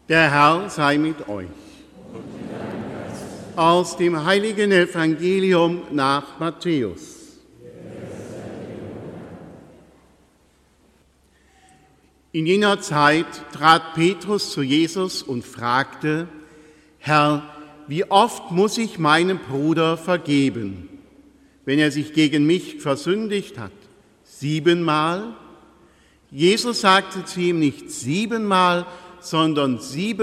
Der Herr sei mit euch. Aus dem heiligen Evangelium nach Matthäus. In jener Zeit trat Petrus zu Jesus und fragte: Herr, wie oft muss ich meinem Bruder vergeben, wenn er sich gegen mich versündigt hat? 7-mal? Jesus sagte zu ihm nicht 7-mal, sondern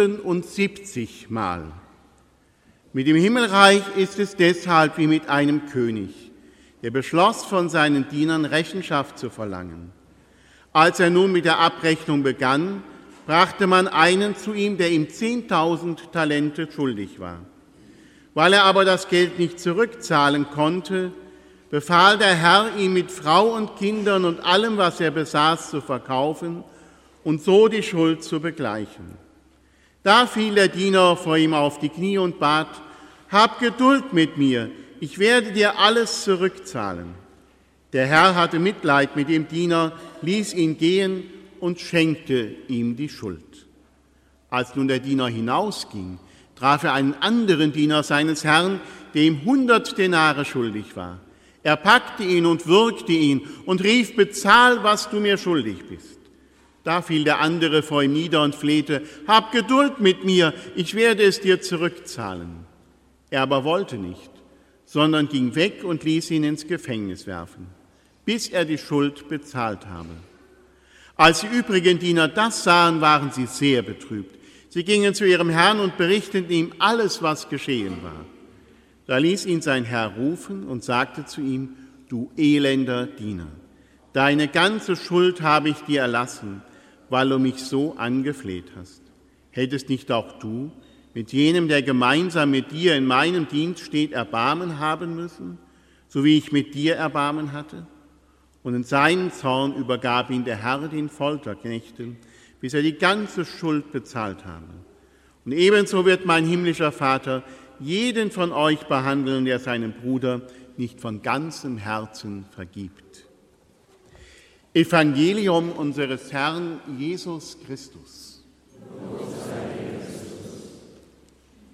77-mal. Mit dem Himmelreich ist es deshalb wie mit einem König, der beschloss, von seinen Dienern Rechenschaft zu verlangen. Als er nun mit der Abrechnung begann, brachte man einen zu ihm, der ihm 10.000 Talente schuldig war. Weil er aber das Geld nicht zurückzahlen konnte, befahl der Herr, ihn mit Frau und Kindern und allem, was er besaß, zu verkaufen und so die Schuld zu begleichen. Da fiel der Diener vor ihm auf die Knie und bat: Hab Geduld mit mir, ich werde dir alles zurückzahlen. Der Herr hatte Mitleid mit dem Diener, ließ ihn gehen und schenkte ihm die Schuld. Als nun der Diener hinausging, traf er einen anderen Diener seines Herrn, der ihm 100 Denare schuldig war. Er packte ihn und würgte ihn und rief: Bezahl, was du mir schuldig bist. Da fiel der andere vor ihm nieder und flehte: Hab Geduld mit mir, ich werde es dir zurückzahlen. Er aber wollte nicht, sondern ging weg und ließ ihn ins Gefängnis werfen, bis er die Schuld bezahlt habe. Als die übrigen Diener das sahen, waren sie sehr betrübt. Sie gingen zu ihrem Herrn und berichteten ihm alles, was geschehen war. Da ließ ihn sein Herr rufen und sagte zu ihm: Du elender Diener, deine ganze Schuld habe ich dir erlassen, weil du mich so angefleht hast. Hättest nicht auch du mit jenem, der gemeinsam mit dir in meinem Dienst steht, Erbarmen haben müssen, so wie ich mit dir Erbarmen hatte? Und in seinen Zorn übergab ihn der Herr den Folterknechten, bis er die ganze Schuld bezahlt habe. Und ebenso wird mein himmlischer Vater jeden von euch behandeln, der seinem Bruder nicht von ganzem Herzen vergibt. Evangelium unseres Herrn Jesus Christus.